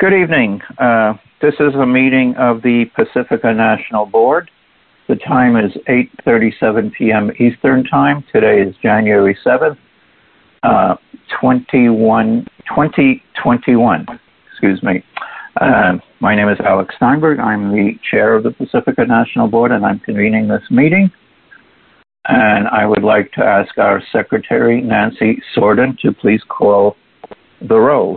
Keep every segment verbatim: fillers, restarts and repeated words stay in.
Good evening. Uh, this is a meeting of the Pacifica National Board. The time is eight thirty-seven p.m. Eastern Time. Today is January seventh, uh, twenty-one, twenty twenty-one. Excuse me. Uh, my name is Alex Steinberg. I'm the chair of the Pacifica National Board, and I'm convening this meeting. And I would like to ask our secretary, Nancy Sorden, to please call the roll.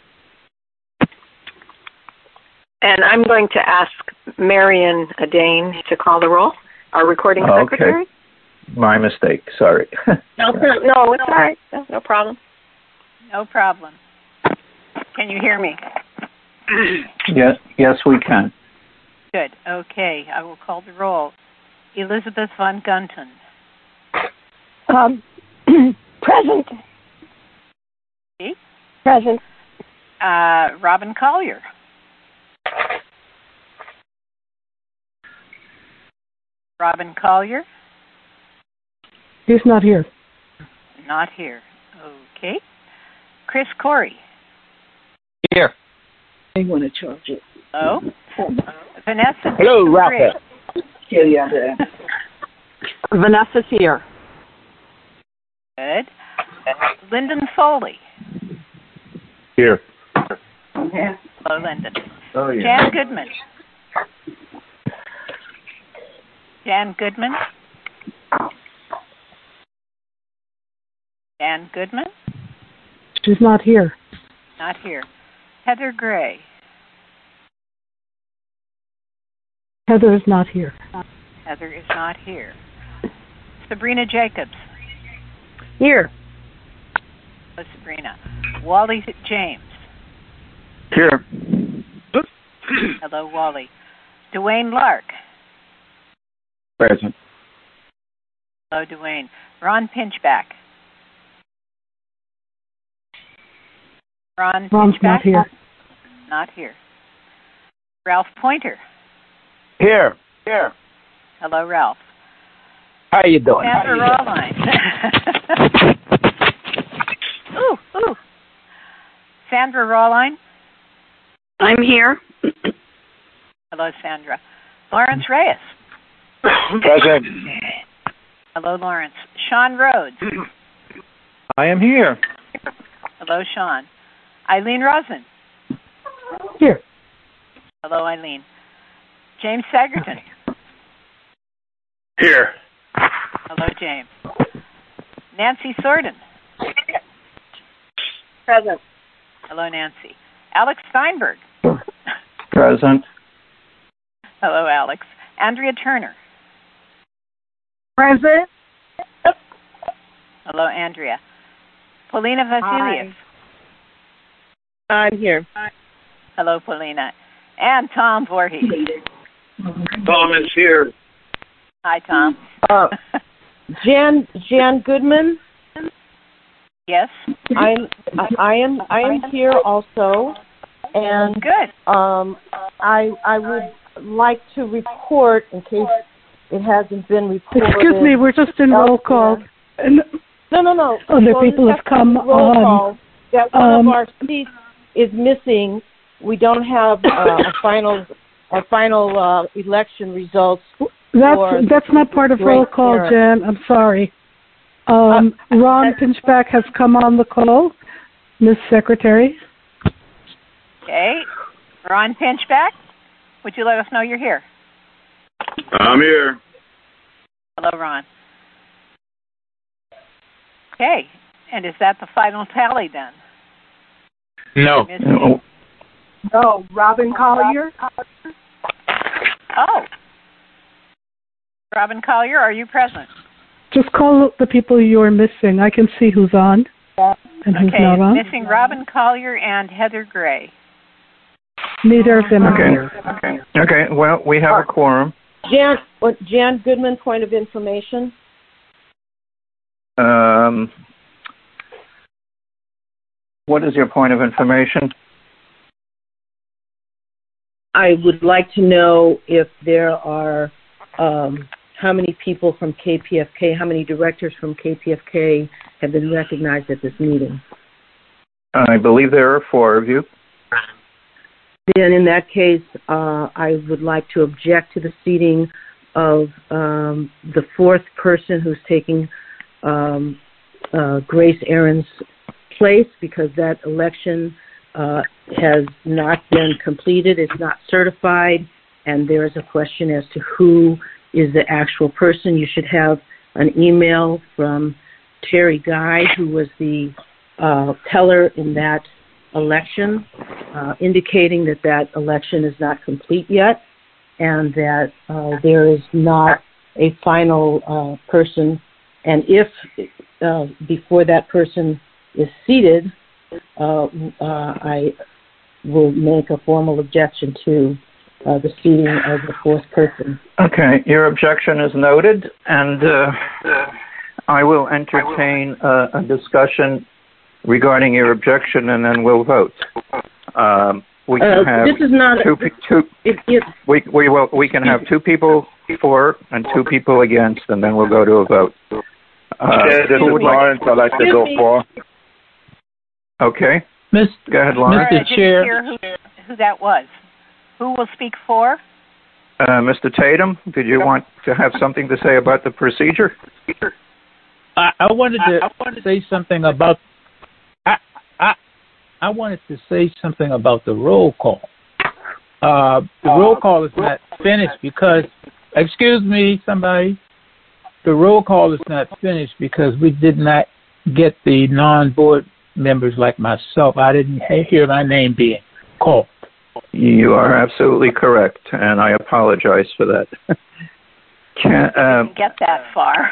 And I'm going to ask Marion Adane to call the roll, our recording secretary. Okay. My mistake. Sorry. No, no, it's all right. No, no problem. No problem. Can you hear me? Yes, yes, we can. Good. Okay. I will call the roll. Elizabeth Von Gunton. Um, present. See? Present. Uh, Robin Collier. Robin Collier? He's not here. Not here. Okay. Chris Corey. Here. I want to charge it. Oh. Vanessa. Hello, Ralph. Vanessa's here. Good. Lyndon Foley. Here. Hello, Lyndon. Oh, yeah. Jan Goodman. Jan Goodman. Jan Goodman. She's not here. Not here. Heather Gray. Heather is not here. Heather is not here. Sabrina Jacobs. Here. Hello, Sabrina. Wally James. Here. Hello, Wally. Dwayne Lark. Present. Hello, Dwayne. Ron Pinchback. Ron Ron's Pinchback. not here. Not here. Ralph Pointer. Here. Here. Hello, Ralph. How you doing? Sandra Rawline. ooh, ooh. Sandra Rawline. I'm here. Hello, Sandra. Lawrence Reyes. Present. Hello, Lawrence. Sean Rhodes. I am here. Hello, Sean. Eileen Rosen. Here. Hello, Eileen. James Sagerton. Here. Hello, James. Nancy Sorden. Present. Hello, Nancy. Alex Steinberg. Present. Hello, Alex. Andrea Turner. Present. Hello, Andrea. Paulina Vasilius. I'm here. Hello, Paulina. And Tom Voorhees. Tom is here. Hi, Tom. Uh, Jan Jan Goodman. Yes. I'm I am I am here also, and Good. um I I would like to report in case it hasn't been reported. Excuse me, we're just in roll call. And No, no, no. other Well, people just have come roll on. call that one Um, of our seats is missing. We don't have uh, a final a final uh, election results. That's for that's not part of roll call, Jan. Jan. I'm sorry. Um, Uh, Ron uh, Pinchback has come on the call. Miss Secretary. Okay. Ron Pinchback, would you let us know you're here? I'm here. Hello, Ron. Okay. And is that the final tally then? No. Miss- No. No, Robin Collier. Oh. Robin Collier, are you present? Just call the people you're missing. I can see who's on and who's Okay. not on. Missing Robin Collier and Heather Gray. Neither of them are Okay. here. Okay. Okay. Well, we have a quorum. Jan what, Jan Goodman, point of information. Um, what is your point of information? I would like to know if there are um, how many people from K P F K, how many directors from K P F K have been recognized at this meeting. I believe there are four of you. then in that case, uh, I would like to object to the seating of um, the fourth person who's taking um, uh, Grace Aaron's place, because that election uh, has not been completed, it's not certified, and there is a question as to who is the actual person. You should have an email from Terry Guy, who was the uh, teller in that election, uh, indicating that that election is not complete yet, and that uh, there is not a final uh, person. And if uh, before that person is seated, uh, uh, I will make a formal objection to uh, the seating of the fourth person. Okay, your objection is noted, and uh, I will entertain uh, a discussion regarding your objection, and then we'll vote. Um, we can uh, have this is not two. A, two it, it, we we will we can have two people for and two people against, and then we'll go to a vote. Uh, Chair, this is Lawrence. I'd like to go for. Okay. Miss, go ahead, Lawrence. Mister Chair. Who, who that was? Who will speak for? Uh, Mister Tatum, did you want to have something to say about the procedure? I, I wanted to I wanted to say something about. I I I wanted to say something about the roll call. Uh, the roll call is not finished because. Excuse me, somebody. The roll call is not finished because we did not get the non-board members like myself. I didn't hear my name being called. You are absolutely correct, and I apologize for that. Can, um, didn't get that far.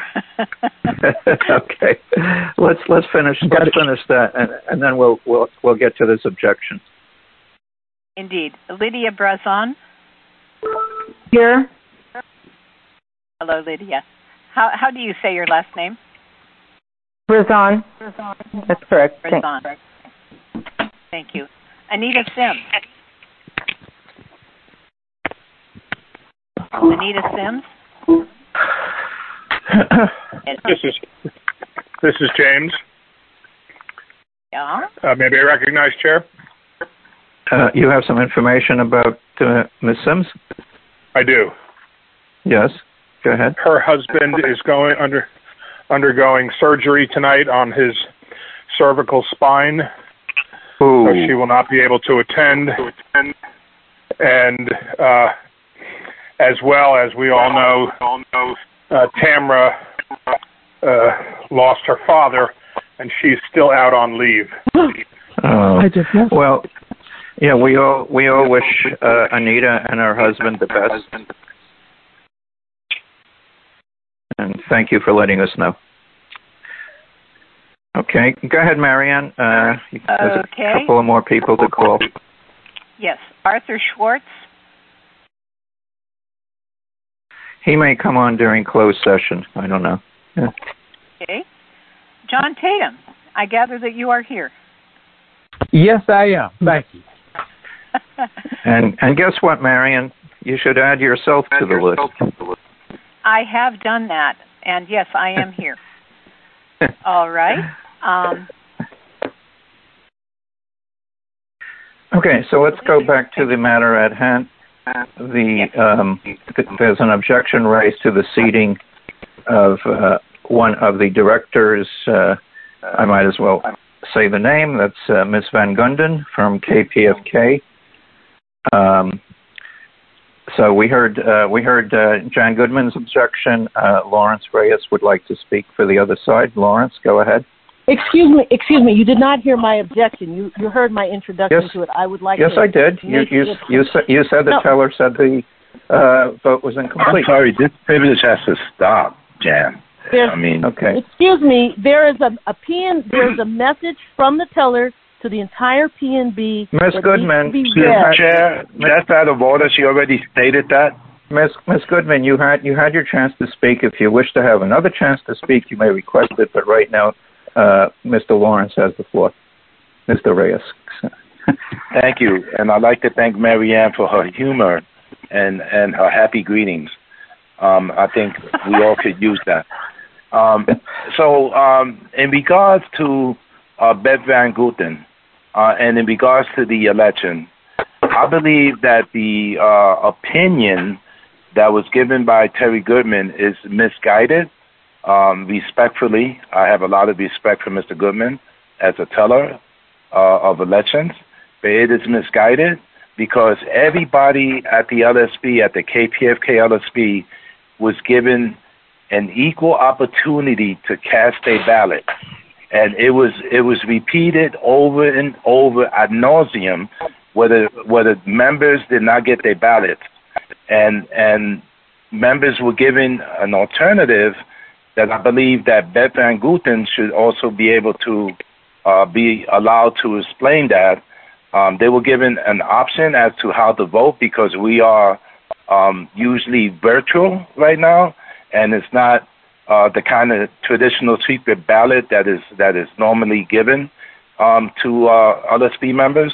Okay, let's let's finish let's finish that, and, and then we'll we'll we'll get to this objection. Indeed, Lydia Brazon. Here. Hello, Lydia. How how do you say your last name? Brazon. That's correct. Brazon. Thank you. Anita Sims. Anita Sims. This is this is James. Yeah. Uh, maybe I recognize, Chair. Uh, you have some information about uh, Miz Sims? I do. Yes. Go ahead. Her husband is going under undergoing surgery tonight on his cervical spine, Ooh. so she will not be able to attend. And uh, as well as we all know, uh, Tamra uh, lost her father, and she's still out on leave. Oh. I just know. Well, yeah, we all we all wish uh, Anita and her husband the best. And thank you for letting us know. Okay, go ahead, Marianne. Uh, there's okay. a couple of more people to call. Yes, Arthur Schwartz. He may come on during closed session. I don't know. Yeah. Okay. John Tatum, I gather that you are here. Yes, I am. Thank you. and and guess what, Marianne? You should add yourself to the list. I have done that, and yes, I am here. All right. Um, okay, so let's go back to the matter at hand. The um, th- there's an objection raised to the seating of uh, one of the directors. Uh, I might as well say the name. That's uh, Miz Van Gunden from K P F K. Um, So we heard uh, we heard uh, Jan Goodman's objection. Uh, Lawrence Reyes would like to speak for the other side. Lawrence, go ahead. Excuse me, excuse me. You did not hear my objection. You you heard my introduction yes. to it. I would like. Yes, to I did. You you you said you said the no. teller said the uh, vote was incomplete. I'm sorry. This privilege has to stop, Jan. There's, I mean, okay. Excuse me. There is a, a P N. There's a message from the teller to the entire P N B. Miz Goodman, Chair, just out of order. She already stated that. Miz Miz Goodman, you had you had your chance to speak. If you wish to have another chance to speak, you may request it. But right now, uh, Mister Lawrence has the floor. Mister Reyes. Thank you, and I'd like to thank Marianne for her humor and and her happy greetings. Um, I think we all could use that. Um, so, um, in regards to uh, Beth Van Guten, uh, and in regards to the election, I believe that the uh, opinion that was given by Terry Goodman is misguided. Um, respectfully, I have a lot of respect for Mister Goodman as a teller uh, of elections, but it is misguided because everybody at the L S B, at the K P F K L S B, was given an equal opportunity to cast a ballot. And it was it was repeated over and over ad nauseum whether whether members did not get their ballots. And and members were given an alternative that I believe that Beth Van Guten should also be able to uh, be allowed to explain that. Um, they were given an option as to how to vote because we are um, usually virtual right now, and it's not uh, the kind of traditional secret ballot that is that is normally given um, to uh, L S B members.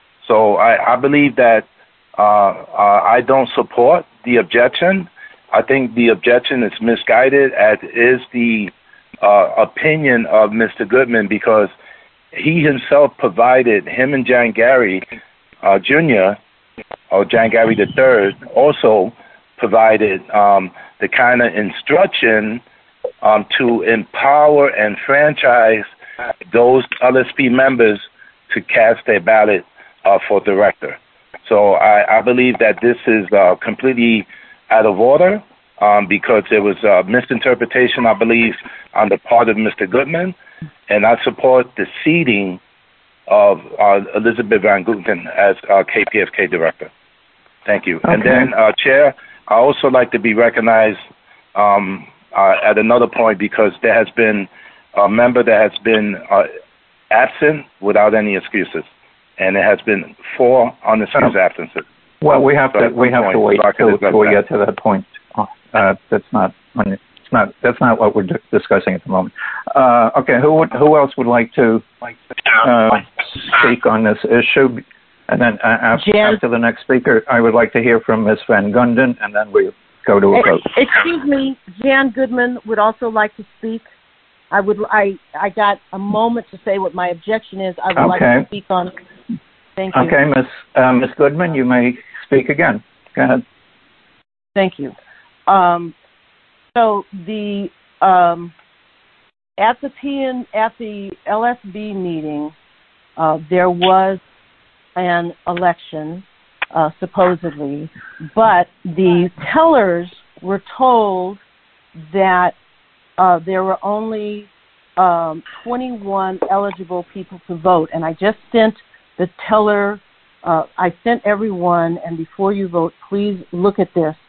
So I, I believe that uh, uh, I don't support the objection. I think the objection is misguided, as is the uh, opinion of Mister Goodman, because he himself provided, him and Jan Gary uh, Junior, or Jan Gary the Third, also provided um, the kind of instruction um, to empower and franchise those L S P members to cast their ballot uh, for director. So I, I believe that this is uh, completely out of order um, because there was a misinterpretation, I believe, on the part of Mister Goodman, and I support the seating of uh, Elizabeth Van Guten as uh, K P F K director. Thank you. Okay. And then, uh, Chair, I also like to be recognized um, uh, at another point because there has been a member that has been uh, absent without any excuses, and it has been four unexcused absences. Well, we have to we have to wait till we get to that point. Uh, that's not it's not that's not what we're discussing at the moment. Uh, okay, who would, who else would like to uh, speak on this issue? And then uh, after, after the next speaker, I would like to hear from Miz Van Gunden, and then we go to a vote. Excuse me, Jan Goodman would also like to speak. I would I I got a moment to say what my objection is. I would okay. like to speak on it. Thank you. Okay, Miz Uh, Miz Goodman, you may speak again. Go ahead. Thank you. Um, so the um, at the P N at the L S B meeting, uh, there was an election, uh, supposedly, but the tellers were told that uh, there were only um, twenty-one eligible people to vote, and I just sent the teller. Uh, I sent everyone, and before you vote, please look at this.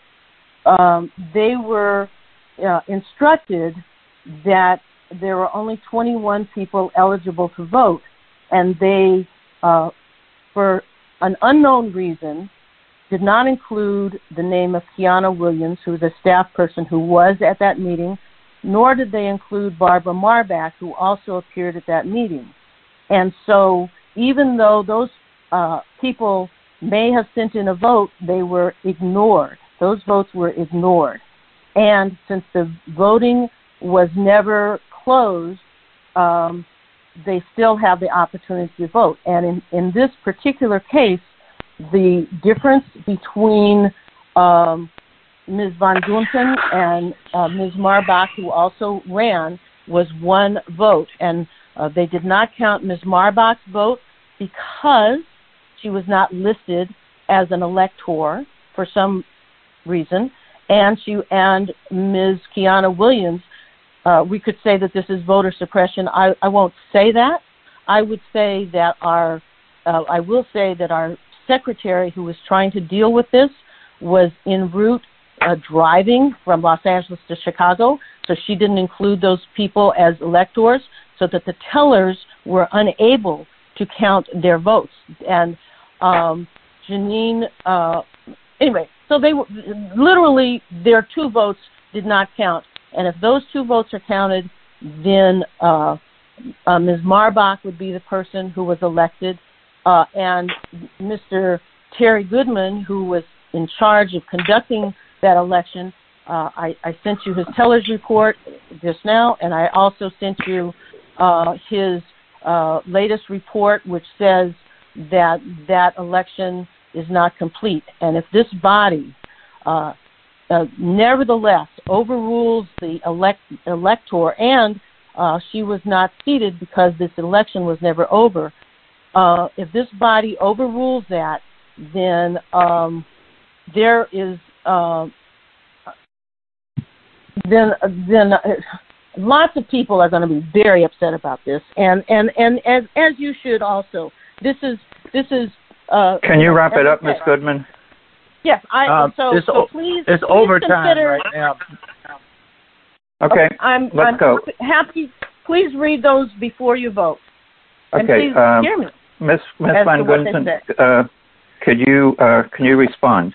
Um, they were uh, instructed that there were only twenty-one people eligible to vote, and they, uh, for an unknown reason, did not include the name of Kiana Williams, who was a staff person who was at that meeting, nor did they include Barbara Marbach, who also appeared at that meeting. And so even though those uh, people may have sent in a vote, they were ignored. Those votes were ignored. And since the voting was never closed, um, they still have the opportunity to vote. And in, in this particular case, the difference between um, Miz Van Guten and uh, Miz Marbach, who also ran, was one vote. And uh, they did not count Miz Marbach's vote because she was not listed as an elector for some reason, and she and Miz Kiana Williams, uh, we could say that this is voter suppression. I, I won't say that. I would say that our, uh, I will say that our secretary who was trying to deal with this was en route uh, driving from Los Angeles to Chicago, so she didn't include those people as electors, so that the tellers were unable to count their votes. And um, Janine, uh, anyway, so they were, literally their two votes did not count. And if those two votes are counted, then uh, uh, Miz Marbach would be the person who was elected, uh, and Mister Terry Goodman, who was in charge of conducting that election, uh, I, I sent you his teller's report just now, and I also sent you uh, his uh, latest report, which says that that election is not complete. And if this body uh, uh, nevertheless overrules the elect, elector, and uh, she was not seated because this election was never over, uh, if this body overrules that, then um, there is uh, then then. Uh, Lots of people are going to be very upset about this, and and, and as as you should also. This is this is. Uh, Can you wrap it up, Miz Goodman? Yes, I. Um, so, it's, so please. It's please overtime consider, right now. Okay, okay I'm, let's I'm go. Happy. Please read those before you vote. And okay, please um, hear me. Miss Miss As Van to what they Gunten, say. uh, could you uh, can you respond?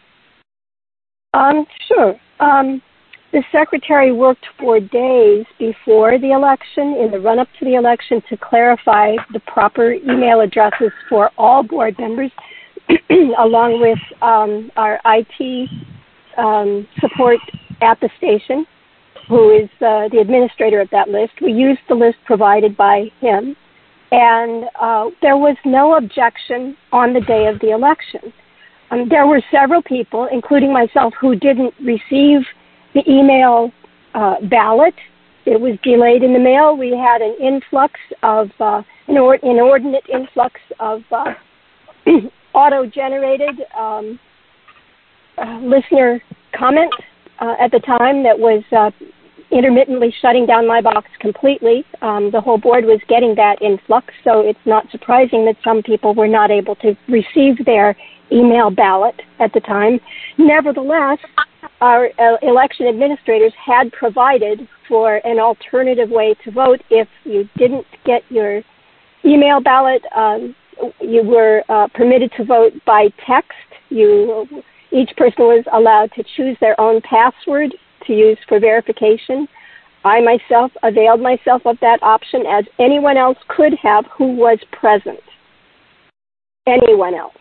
Um, sure. Um, the secretary worked for days before the election, in the run-up to the election, to clarify the proper email addresses for all board members, along with um, our I T um, support at the station, who is uh, the administrator of that list. We used the list provided by him, and uh, there was no objection on the day of the election. Um, there were several people, including myself, who didn't receive the email uh, ballot. It was delayed in the mail. We had an influx of, uh, an or- inordinate influx of uh, auto-generated um, uh, listener comment uh, at the time that was uh, intermittently shutting down my box completely. Um, the whole board was getting that influx, so it's not surprising that some people were not able to receive their email ballot at the time. Nevertheless, our uh, election administrators had provided for an alternative way to vote. If you didn't get your email ballot, um, you were uh, permitted to vote by text. You, each person was allowed to choose their own password to use for verification. I myself availed myself of that option, as anyone else could have who was present. Anyone else.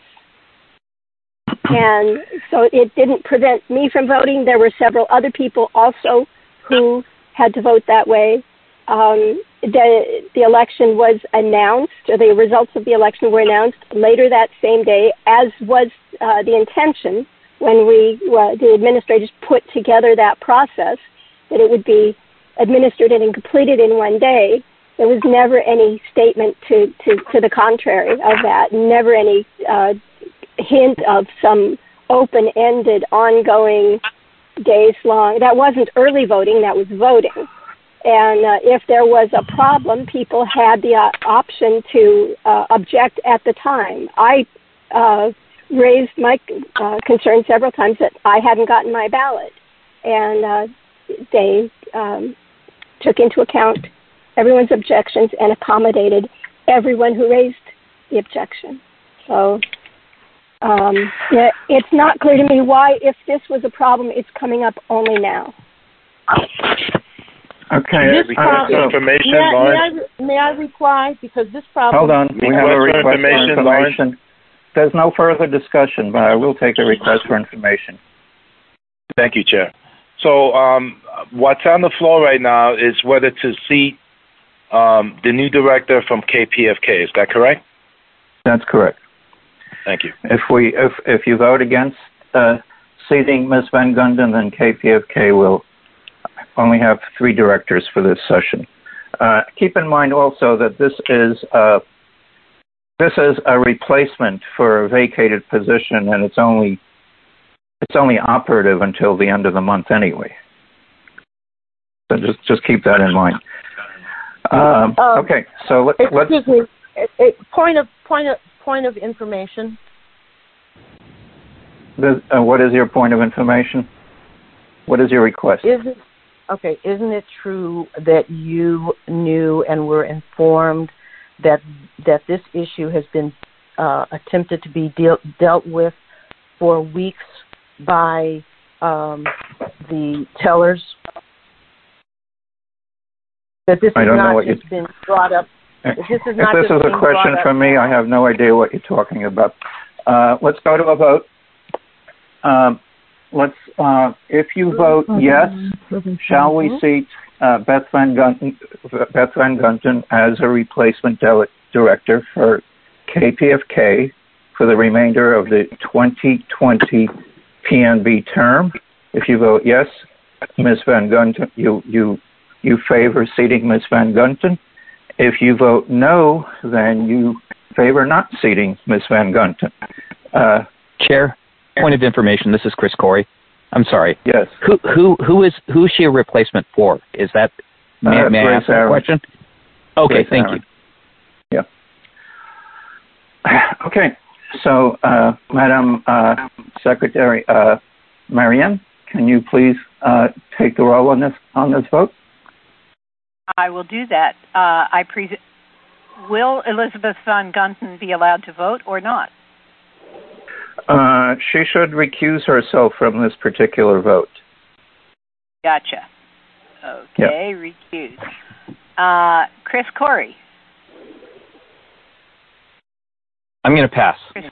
And so it didn't prevent me from voting. There were several other people also who had to vote that way. Um, the, the election was announced, or the results of the election were announced later that same day, as was uh, the intention when we, uh, the administrators put together that process, that it would be administered and completed in one day. There was never any statement to, to, to the contrary of that, never any uh, hint of some open-ended, ongoing, days-long. That wasn't early voting, that was voting. And uh, if there was a problem, people had the uh, option to uh, object at the time. I uh, raised my uh, concern several times that I hadn't gotten my ballot. And uh, they um, took into account everyone's objections and accommodated everyone who raised the objection. So um, yeah, it's not clear to me why, if this was a problem, it's coming up only now. Okay. This problem, information, may, I, Lawrence? may, I, may I reply? Because this problem... Hold on. We have a request for information, information. There's no further discussion, but I will take a request for information. Thank you, Chair. So um, what's on the floor right now is whether to seat um, the new director from K P F K. Is that correct? That's correct. Thank you. If we, if if you vote against uh, seating Miz Van Gunten, then K P F K will only have three directors for this session. Uh, keep in mind also that this is uh, this is a replacement for a vacated position, and it's only it's only operative until the end of the month anyway. So just just keep that in mind. Um, Um, okay, so let, let's. Excuse me. A, a point of point of point of information. The, uh, what is your point of information? What is your request? Is it okay? Isn't it true that you knew and were informed that that this issue has been uh, attempted to be deal, dealt with for weeks by um, the tellers? That this has not just been brought up. If this is, if not this just is a question from me, I have no idea what you're talking about. Uh, let's go to a vote. Um, let's. Uh, if you vote yes, shall we seat uh, Beth Van Gunten, Beth Van Gunten as a replacement director for K P F K for the remainder of the twenty twenty P N B term. If you vote yes, Miz Van Gunten, you, you, you favor seating Miz Van Gunten. If you vote no, then you favor not seating Miz Van Gunten. Uh, Chair, point of information. This is Chris Corey. I'm sorry. Yes. Who who who is who is she a replacement for? Is that may, uh, may I ask that question? Okay, Grace thank Aaron. you. Yeah. Okay. So, uh, Madam uh, Secretary uh, Marianne, can you please uh, take the roll on this on this vote? I will do that. Uh, I pre- Will Elizabeth Van Gunten be allowed to vote or not? Uh, she should recuse herself from this particular vote. Gotcha. Okay, yep. Recuse. Uh, Chris Corey. I'm going to pass. Chris.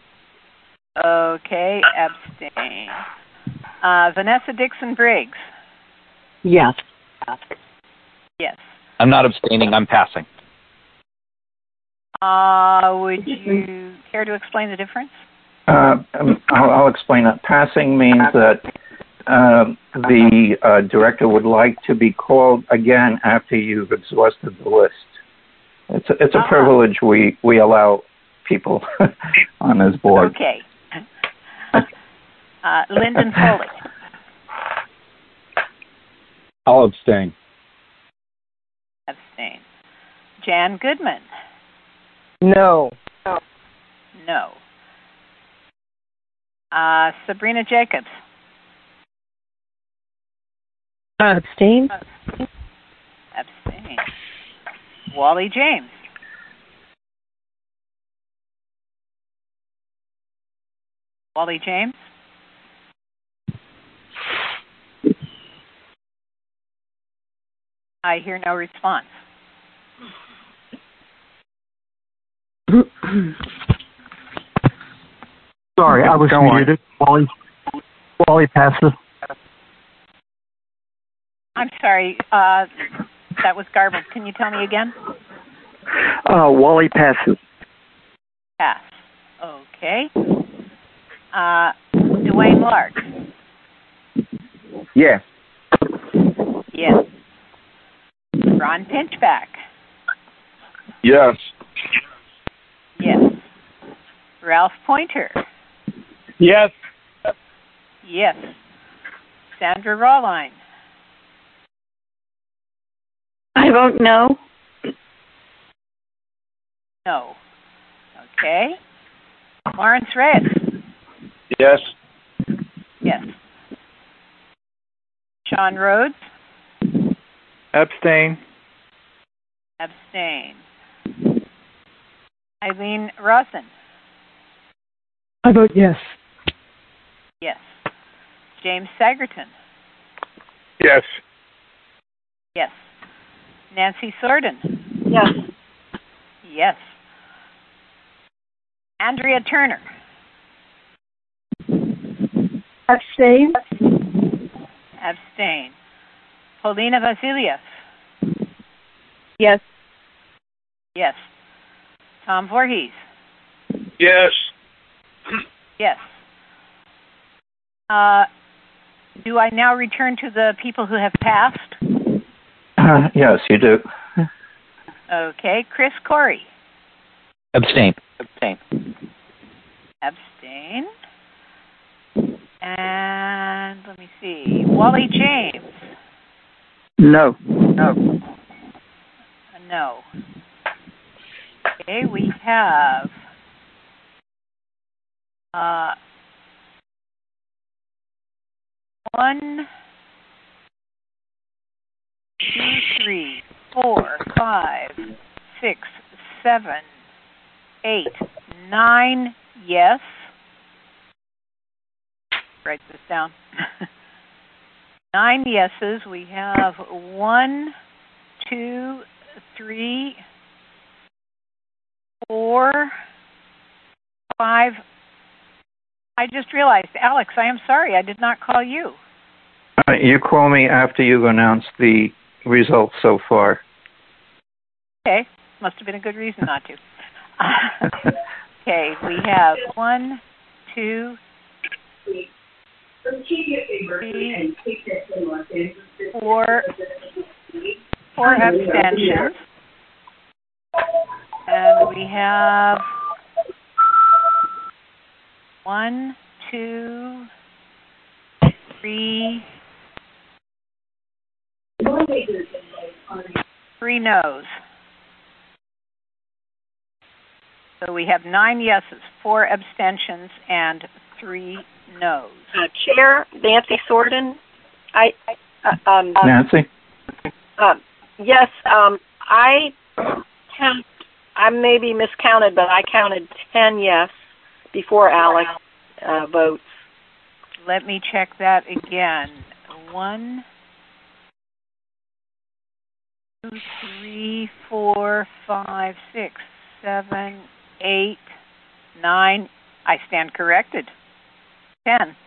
Okay, abstain. Uh, Vanessa Dixon Briggs. Yes. Yes. I'm not abstaining. I'm passing. Uh, would you care to explain the difference? Uh, um, I'll, I'll explain it. Passing means that uh, the uh, director would like to be called again after you've exhausted the list. It's a, it's a uh-huh. privilege we, we allow people on this board. Okay. uh, Lyndon Foley. I'll abstain. Abstain. Jan Goodman. No. No. No. Uh, Sabrina Jacobs. Uh, abstain. Abstain. Wally James. Wally James. I hear no response. Sorry, I was muted. Wally, Wally passes. I'm sorry, uh, that was garbled. Can you tell me again? Uh, Wally passes. Pass. Okay. Uh, Dwayne Lark. Yes. Yes. Ron Pinchback. Yes. Yes. Ralph Pointer. Yes. Yes. Sandra Rawline. I vote no. No. Okay. Lawrence Reyes. Yes. Yes. Sean Rhodes. Abstain. Abstain. Eileen Rawson. I vote yes. Yes. James Sagerton. Yes. Yes. Nancy Sorden. Yes. Yes. Andrea Turner. Abstain. Abstain. Polina Vasiliev. Yes. Yes. Tom Voorhees. Yes. Yes. Uh, do I now return to the people who have passed? Uh, yes, you do. Okay. Chris Corey. Abstain. Abstain. Abstain. And let me see. Wally James. No. No. No. Okay, we have uh, one, two, three, four, five, six, seven, eight, nine yes. Write this down. Nine yeses. We have one, two, three, four, five. I just realized, Alex, I am sorry. I did not call you. Uh, you call me after you've announced the results so far. Okay. Must have been a good reason not to. Okay, we have one, two, three, four, four abstentions. And we have one, two, three, three no's. So we have nine yeses, four abstentions, and three no's. Uh, Chair Nancy Sorden, I uh, um, Nancy. Uh, yes, um, I count. I may be miscounted, but I counted ten yes before Alex uh, votes. Let me check that again. One, two, three, four, five, six, seven, eight, nine. I stand corrected. Ten.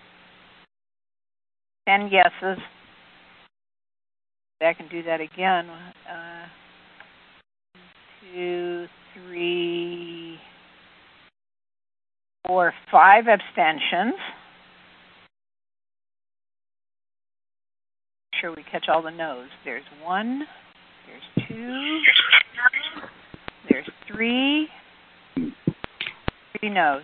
Ten yeses. I can do that again. Uh, two, three, four, five abstentions. Make sure we catch all the no's. There's one, there's two, there's three, three no's.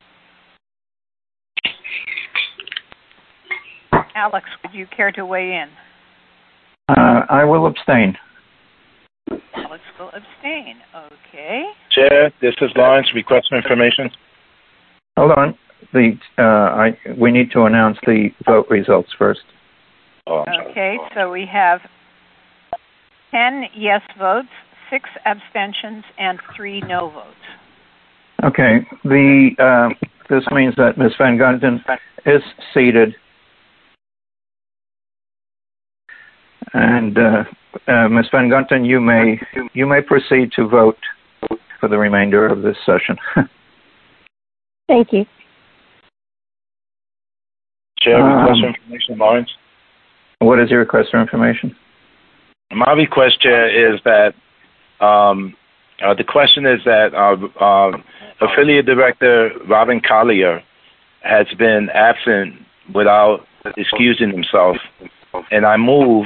Alex, would you care to weigh in? Uh, I will abstain. Alex will abstain. Okay. Chair, this is Lawrence. Request for information. Hold on. The uh, I we need to announce the vote results first. Oh, okay, so we have ten yes votes, six abstentions, and three no votes. Okay. The uh, this means that Miz Van Gunten is seated. And uh, uh, Miz Van Gunten, you may you may proceed to vote for the remainder of this session. Thank you. Chair, request Um, for information, Lawrence. What is your request for information? My request, Chair, is that um, uh, the question is that uh, uh, affiliate director Robin Collier has been absent without excusing himself. And I move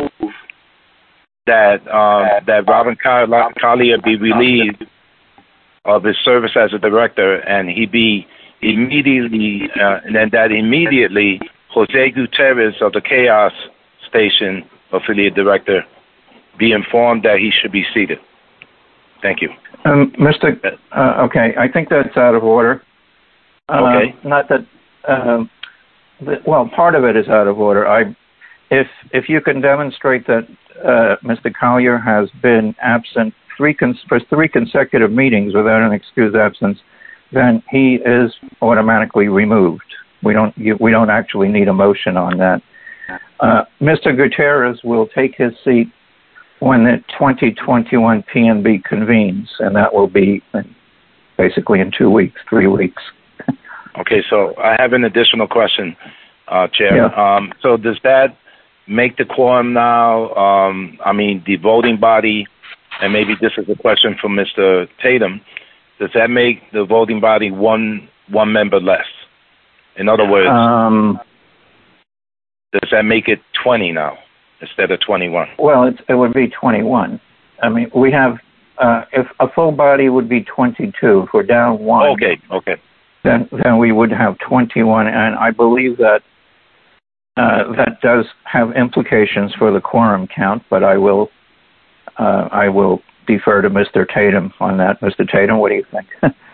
that uh, that Robin Collier be relieved of his service as a director, and he be immediately, uh, and then that immediately Jose Gutierrez of the Chaos Station affiliate director be informed that he should be seated. Thank you. Um, Mister Uh, okay, I think that's out of order. Uh, Okay. Not that. Um, the, well, part of it is out of order. I. If if you can demonstrate that uh, Mister Collier has been absent three cons- for three consecutive meetings without an excused absence, then he is automatically removed. We don't you, we don't actually need a motion on that. Uh, Mister Gutierrez will take his seat when the twenty twenty-one P N B convenes, and that will be basically in two weeks, three weeks. Okay, so I have an additional question, uh, Chair. Yeah. Um, so does that make the quorum now, um, I mean, the voting body, and maybe this is a question for Mister Tatum, does that make the voting body one one member less? In other words, um, does that make it twenty now instead of twenty-one? Well, it's, it would be twenty-one. I mean, we have, uh, if a full body would be twenty-two, if we're down one. Okay, okay. Then, then we would have twenty-one, and I believe that uh, that does have implications for the quorum count. But I will, uh, I will defer to Mister Tatum on that. Mister Tatum, what do you think?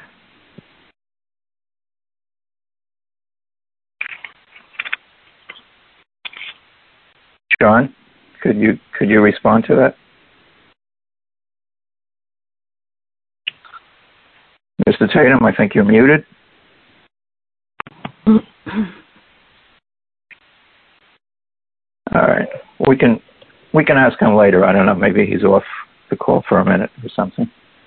John, could you could you respond to that? Mister Tatum, I think you're muted. All right, we can we can ask him later. I don't know. Maybe he's off the call for a minute or something.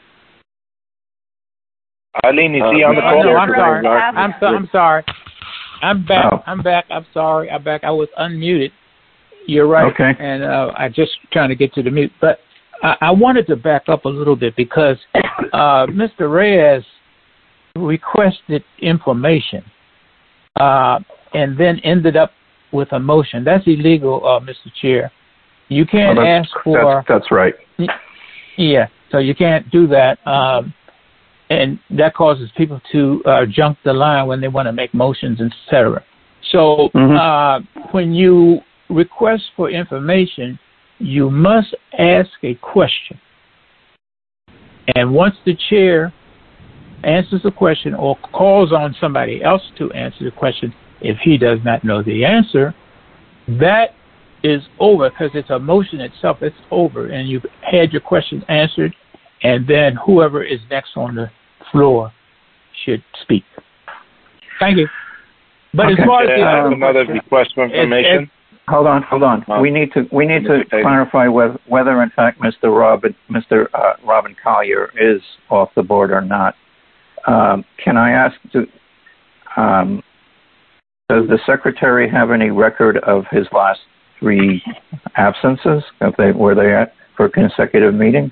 Eileen, is he Uh, on the no, call? no, I'm sorry. I'm, so, I'm sorry. I'm back. Oh. I'm back. I'm sorry. I'm back. I was unmuted. You're right. Okay. And uh, I just trying to get to the mute. But I, I wanted to back up a little bit because uh, Mister Reyes requested information uh, and then ended up with a motion. That's illegal, uh, Mister Chair. You can't well, ask for... That's, that's right. Yeah, so you can't do that. Um, and that causes people to uh, jump the line when they want to make motions, et cetera. So mm-hmm. uh, when you request for information, you must ask a question. And once the chair answers the question or calls on somebody else to answer the question, if he does not know the answer, that is over because it's a motion itself. It's over, and you've had your question answered, and then whoever is next on the floor should speak. Thank you. But okay. as far as the I have another request for information. It, it, hold on, hold on. Um, we need to we need to clarify whether, whether in fact Mister Robin Mister Uh, Robin Collier is off the board or not. Um, can I ask to? Um, does the secretary have any record of his last three absences? If they were they at for consecutive meetings?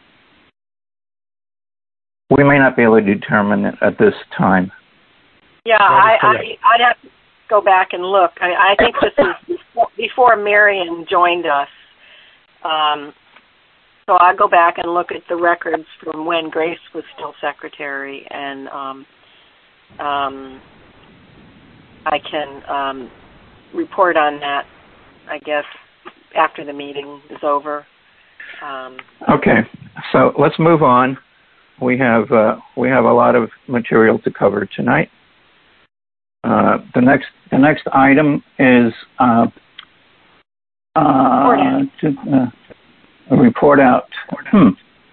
We may not be able to determine it at this time. Yeah, I, I, I'd have to go back and look. I, I think this is before, before Marion joined us. Um, so I'll go back and look at the records from when Grace was still secretary, and um, um, I can um, report on that, I guess, after the meeting is over. Um, okay, so let's move on. We have uh, we have a lot of material to cover tonight. Uh, the next the next item is uh, uh, to, uh, a report out. Hmm.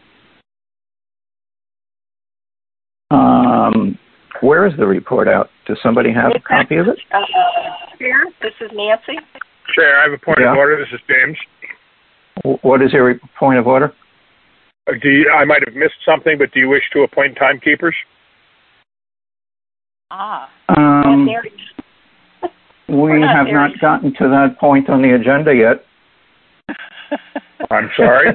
Um, where is the report out? Does somebody have a copy of it? Uh, Chair, this is Nancy. Chair, I have a point yeah. of order. This is James. What is your point of order? Do you, I might have missed something, but do you wish to appoint timekeepers? Ah. Um, we not have there. not gotten to that point on the agenda yet. I'm sorry.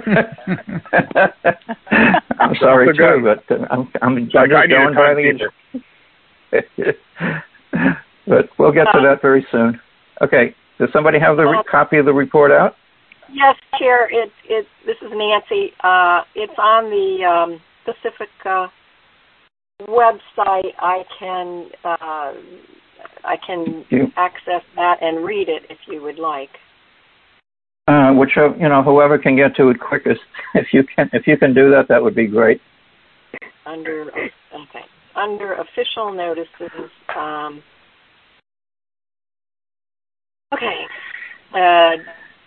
I'm sorry too, but uh, I'm, I'm, I'm just like going by the agenda. But we'll get to that very soon. Okay. Does somebody have the re- copy of the report out? Yes, Chair. It it. This is Nancy. Uh, it's on the um, Pacifica website. I can uh, I can you, access that and read it if you would like. Uh, whichever you know, whoever can get to it quickest. If you can, if you can do that, that would be great. Under okay, under official notices. Um, okay. Uh,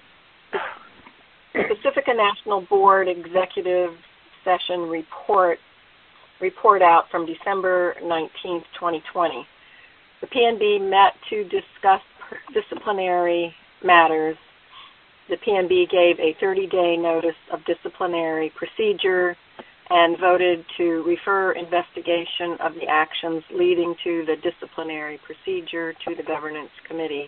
The Pacifica National Board Executive Session Report report out from December nineteenth, twenty twenty. The P N B met to discuss disciplinary matters. The P N B gave a thirty-day notice of disciplinary procedure and voted to refer investigation of the actions leading to the disciplinary procedure to the Governance Committee.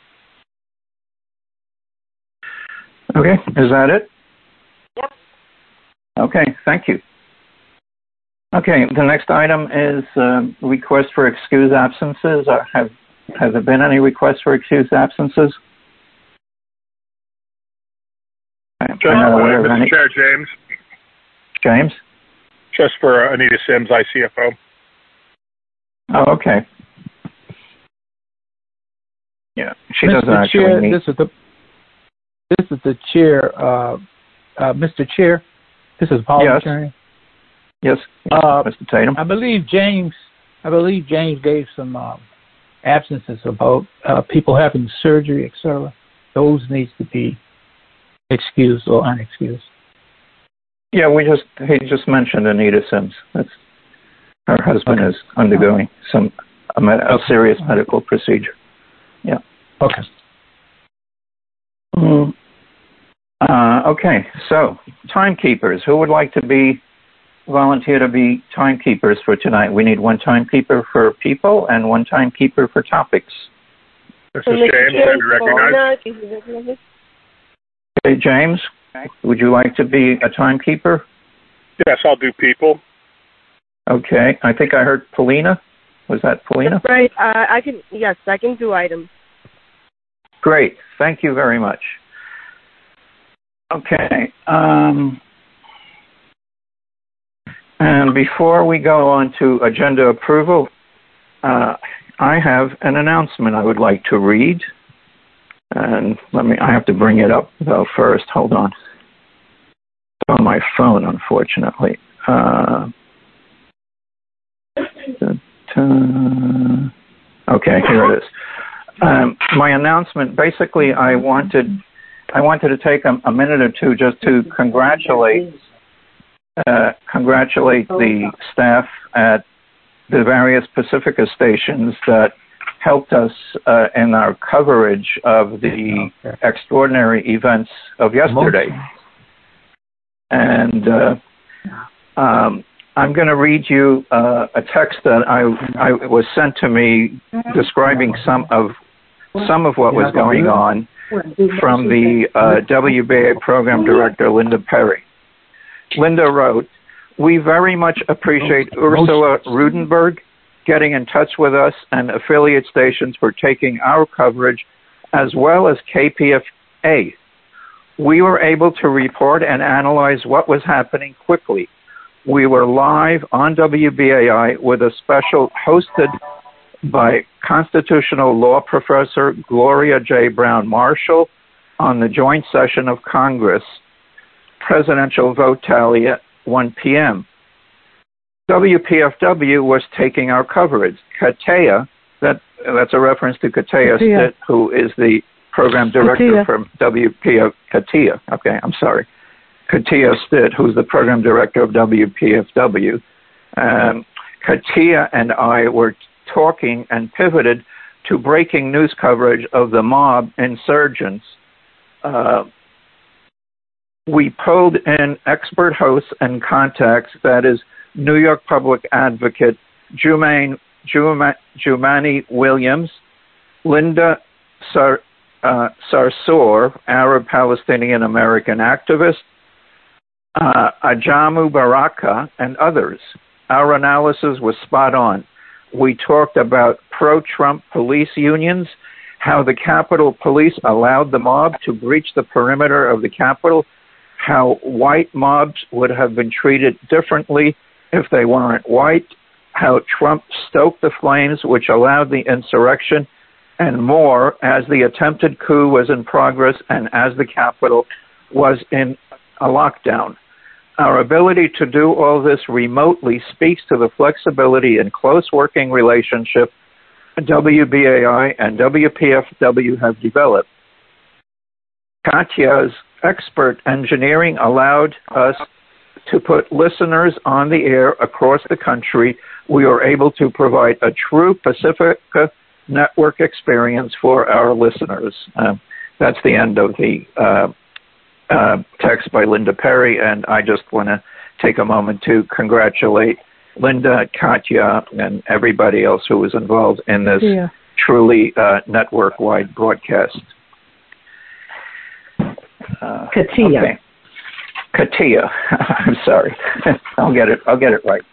Okay, is that it? Yep. Okay, thank you. Okay, the next item is uh, request for excused absences. Uh, have has there been any requests for excused absences? I'm not aware of any. Mister Chair, James. James? Just for Anita Sims, I C F O. Oh, okay. Yeah, she Mister doesn't actually Chair, need... This is the This is the chair, uh, uh, Mister Chair. This is Paul yes. Attorney. Yes, uh, Mister Tatum. I believe James. I believe James gave some um, absences about uh, people having surgery, et cetera. Those needs to be excused or unexcused. Yeah, we just he just mentioned Anita Sims. That's her husband okay. is undergoing some a, med- a serious medical procedure. Yeah. Okay. Mm. Uh, okay, so timekeepers. Who would like to be volunteer to be timekeepers for tonight? We need one timekeeper for people and one timekeeper for topics. This is James. I recognize. Okay, James, would you like to be a timekeeper? Yes, I'll do people. Okay, I think I heard Paulina. Was that Paulina? That's right. Uh, I can, yes, I can do items. Great. Thank you very much. Okay. Um, and before we go on to agenda approval, uh, I have an announcement I would like to read. And let me, I have to bring it up though first. Hold on. It's on my phone, unfortunately. Uh, okay, here it is. Um, my announcement, basically, I wanted, I wanted to take a, a minute or two just to congratulate, uh, congratulate the staff at the various Pacifica stations that helped us uh, in our coverage of the extraordinary events of yesterday. And uh, um, I'm going to read you uh, a text that I, I was sent to me describing some of some of what was going on from the uh, W B A program director, Linda Perry. Linda wrote, "We very much appreciate Ursula Rudenberg getting in touch with us and affiliate stations for taking our coverage, as well as K P F A. We were able to report and analyze what was happening quickly. We were live on W B A I with a special hosted by constitutional law professor Gloria J. Brown Marshall on the joint session of Congress, presidential vote tally at one p.m. W P F W was taking our coverage. Katia, that, that's a reference to Katia Stitt, who is the program director Katia. from W P F, Katia, okay, I'm sorry. Katia Stitt, who's the program director of W P F W. Um, Katia and I were talking and pivoted to breaking news coverage of the mob insurgents. Uh, we pulled in expert hosts and contacts, that is, New York Public Advocate Jumaine, Juma, Jumani Williams, Linda Sar, uh, Sarsour, Arab-Palestinian American activist, uh, Ajamu Baraka, and others. Our analysis was spot on. We talked about pro-Trump police unions, how the Capitol Police allowed the mob to breach the perimeter of the Capitol, how white mobs would have been treated differently if they weren't white, how Trump stoked the flames which allowed the insurrection, and more as the attempted coup was in progress and as the Capitol was in a lockdown. Our ability to do all this remotely speaks to the flexibility and close working relationship W B A I and W P F W have developed. Katia's expert engineering allowed us to put listeners on the air across the country. We were able to provide a true Pacifica network experience for our listeners." Uh, that's the end of the uh, uh, text by Linda Perry, and I just want to take a moment to congratulate Linda, Katia, and everybody else who was involved in this yeah. truly uh, network-wide broadcast. Uh, Katia. Okay. Katia. I'm sorry. I'll get it. I'll get it right.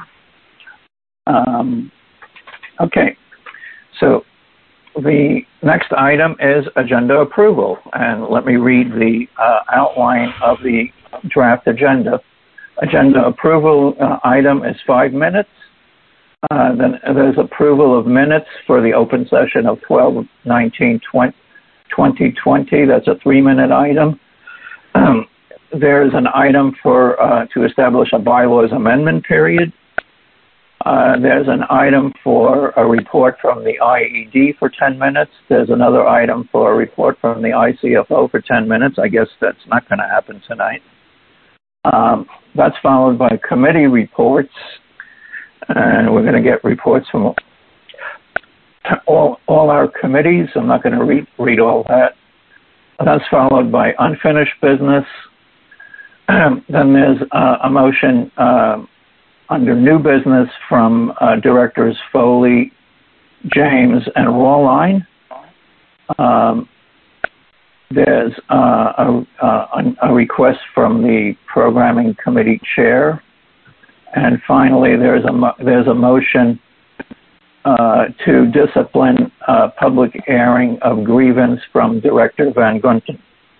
Um, okay. So the next item is agenda approval, and let me read the uh, outline of the draft agenda. Agenda approval uh, item is five minutes. Uh, then there's approval of minutes for the open session of twelve nineteen twenty twenty. That's a three-minute item. Um, there's an item for uh, to establish a bylaws amendment period. Uh, there's an item for a report from the I E D for ten minutes. There's another item for a report from the I C F O for ten minutes. I guess that's not going to happen tonight. Um, that's followed by committee reports, and we're going to get reports from all, all our committees. I'm not going to read, read all that. That's followed by unfinished business. Um, then there's uh, a motion uh, under new business from uh, Directors Foley, James, and Rawline. Um, there's uh, a, a, a request from the Programming Committee Chair and finally, there's a mo- there's a motion uh, to discipline uh, public airing of grievance from Director Van Gunten.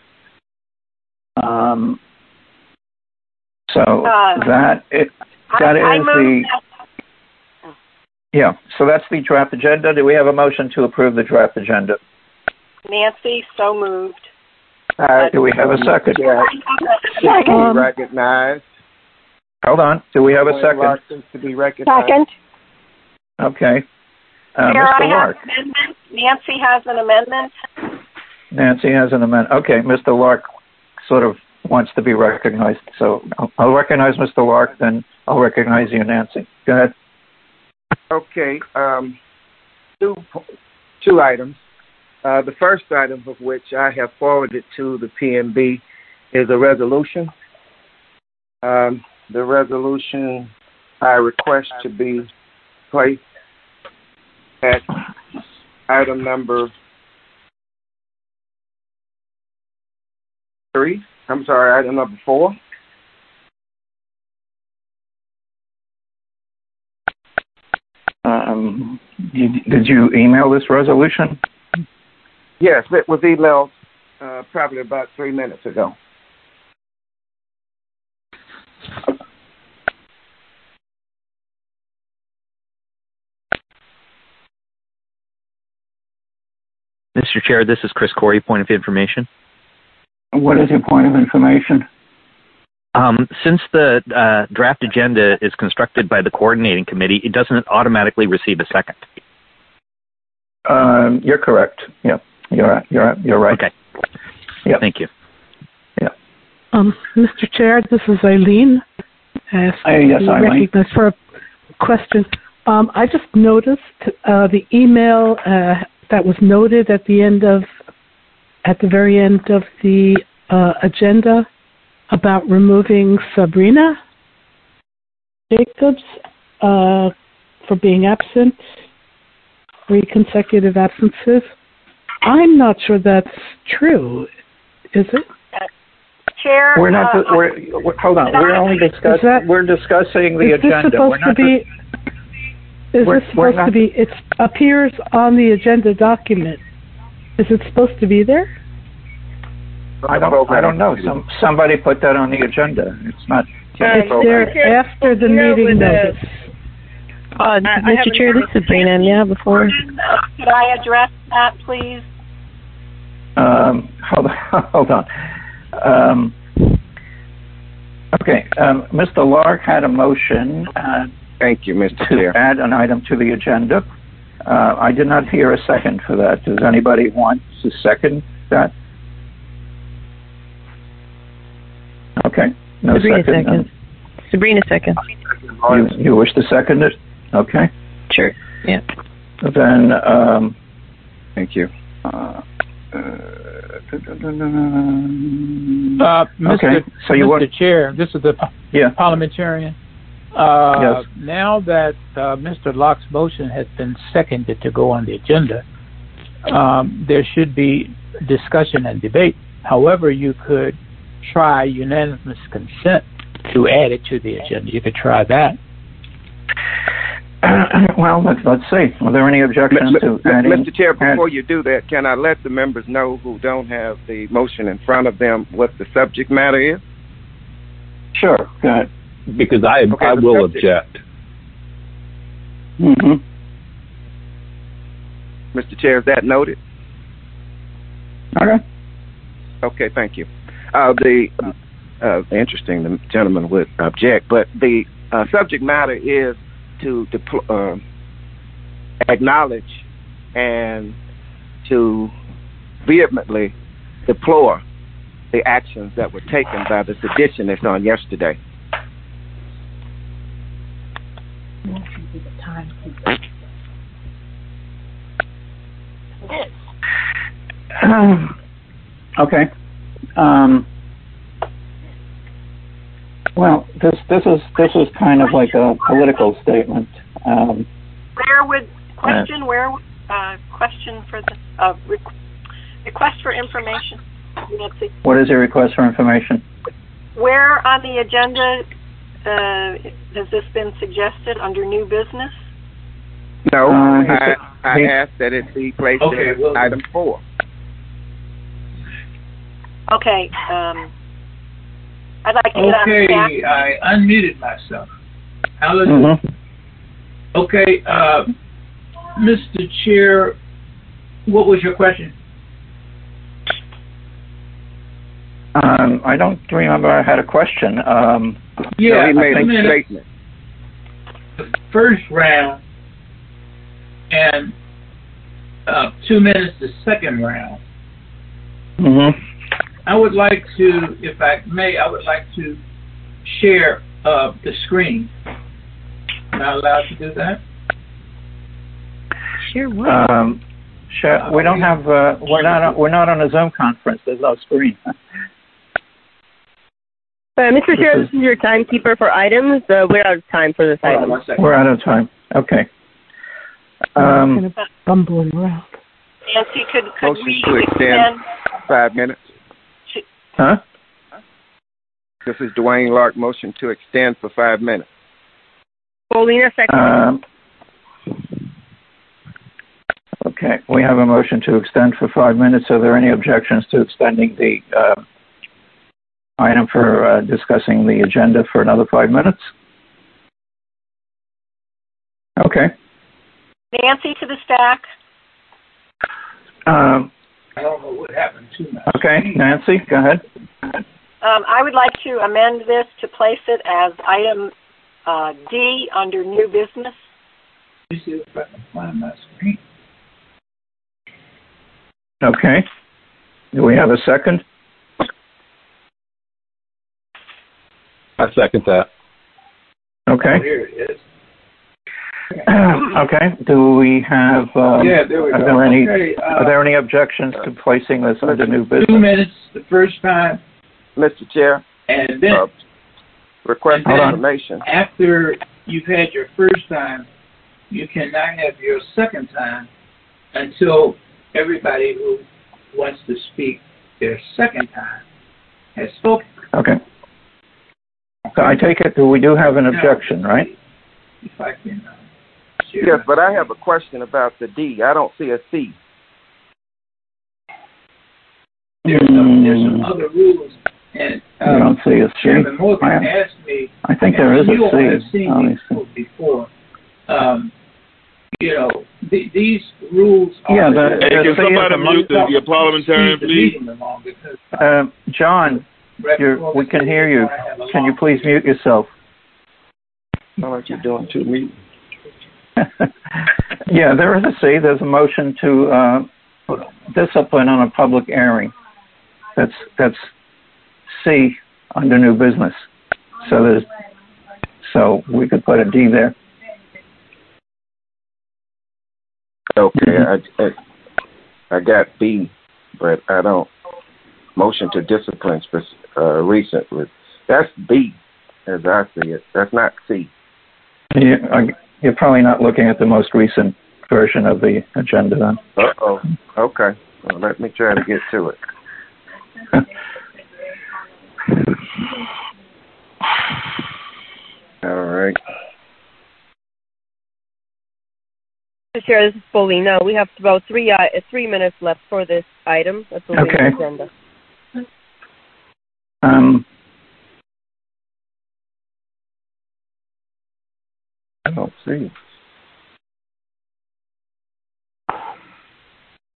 Um, so uh, that it, that I, is I the yeah. So that's the draft agenda. Do we have a motion to approve the draft agenda? Nancy, so moved. Uh, do we have a second? Second. Um, recognized. Hold on. Do we have a second? Larson to be recognized. Second. Okay. Uh, Chair, Mister I have Lark. an amendment. Nancy has an amendment. Nancy has an amendment. Okay, Mister Lark sort of wants to be recognized, so I'll, I'll recognize Mister Lark, then I'll recognize you, Nancy. Go ahead. Okay. Um, two two items. Uh, the first item of which I have forwarded to the P N B is a resolution. Um, the resolution I request to be placed at item number three. I'm sorry, item number four. Um, did, did you email this resolution? Yes, it was emailed uh, probably about three minutes ago. Mister Chair, this is Chris Corey, point of information. What is your point of information? Um, since the uh, draft agenda is constructed by the coordinating committee, it doesn't automatically receive a second. Um, you're correct. Yeah, you're you're you're right. Okay. Yeah. Thank you. Yeah. Um, Mister Chair, this is Eileen. Asked Uh, yes, to Eileen. recognize for a question. Um, I just noticed uh, the email uh, that was noted at the end of, at the very end of the uh, agenda about removing Sabrina Jacobs uh, for being absent, three consecutive absences. I'm not sure that's true. Is it? Chair, We're not. uh, we're, we're hold on. We're only discussing. that- We're discussing the Is this agenda. supposed We're to not. be? Is we're- this we're supposed not- to be? It appears on the agenda document. Is it supposed to be there? I don't. I don't know. Some somebody put that on the agenda. It's not. It's there after the meeting notice. Uh, Mister Chair, this is Sabrina. May I have the floor? Could I address that, please? Um, hold on. Hold on. Um, okay. Um, Mister Lark had a motion. Uh, Thank you, Mister to Chair. add an item to the agenda. Uh, I did not hear a second for that. Does anybody want to second that? Okay. No Sabrina second. second. Sabrina second. You, you wish to second it? Okay. Sure. Yeah. Then, um, thank you. Uh, uh, Uh, Mister Okay, so you Mister want- Chair, this is the Yeah. parliamentarian. Uh, Yes. Now that uh, Mister Locke's motion has been seconded to go on the agenda, um, there should be discussion and debate. However, you could try unanimous consent to add it to the agenda. You could try that. well, let's, let's see. Are there any objections M- to adding? Mister Chair, before add- you do that, can I let the members know who don't have the motion in front of them what the subject matter is? Sure. Go ahead. Because I Okay, I the will subject. object. Mm-hmm. Mister Chair, is that noted? Okay. Okay, thank you. Uh, the uh, interesting, the gentleman would object, but the uh, subject matter is to depl- uh, acknowledge and to vehemently deplore the actions that were taken by the seditionists on yesterday. Okay. Um, well, this this is this is kind of like a political statement. Um, Where would question? Where uh, question for the uh, requ- request for information? Nancy, what is your request for information? where on the agenda uh, has this been suggested under new business? No, Uh, I, I he- asked that it be placed Okay, in well- item four. Okay, um, I'd like to get on Okay, the I unmuted myself. Hallelujah. Mhm. Okay, uh, Mister Chair, what was your question? Um, I don't remember I had a question. Um, Yeah, he made I a think statement. the first round and uh, two minutes the second round. mhm. I would like to, if I may, I would like to share uh, the screen. Am I allowed to do that? Share what? Um, sure, we don't have. Uh, we're not. On, we're not on a Zoom conference. There's no screen. Uh, Mister Chair, This this is your timekeeper for items. Uh, we're out of time for this Hold on item. one second. We're out of time. Okay. I'm Um, kind of bumbling around. Nancy, could, could Motion we to extend extend? five minutes. huh? This is Dwayne Lark. Motion to extend for five minutes. Paulina, second. Um, okay. We have a motion to extend for five minutes. Are there any objections to extending the uh, item for uh, discussing the agenda for another five minutes? Okay. Nancy to the stack. Um, I don't know what happened to me. okay, Nancy, go ahead. Um, I would like to amend this to place it as item uh, D under new business. Let me see if I can find my screen. Okay. Do we have a second? I second that. Okay. Oh, here it is. Okay. Do we have? Um, Yeah, there we are go. There any, Okay, uh, are there any objections to placing this under new Two business? minutes the first time, Mister Chair, and then uh, request Hold on. information. after you've had your first time, you cannot have your second time until everybody who wants to speak their second time has spoken. Okay. So I take it that we do have an Now, objection, right? If I can. Uh, share Yes, my but I screen. have a question about the D. I don't see a C. There's some, there's some Mm, other rules, and I um, don't see a C. Chairman Morgan I- asked me. I think there is you all a have C. seen Let me these see. rules before. Um, you know, th- these rules are. Yeah, the- Hey, the can C somebody is a mute the, your parliamentarian, Speed the please? meeting along because, Um, John, you're, we can hear you. Can you please mute yourself? Sound like you're doing two meetings. Yeah, there is a C. There's a motion to uh, put discipline on a public airing. That's that's C under new business. So there's so we could put a D there. Okay, I, I I got B, but I don't. Motion to discipline spec- uh, recent with that's B, as I see it. That's not C. You, I, you're probably not looking at the most recent version of the agenda then. Uh oh. Okay. Well, let me try to get to it. All right. Mister Chair, this is Paulina. We have about three uh, three minutes left for this item. That's on Okay. the agenda. Um, I don't see.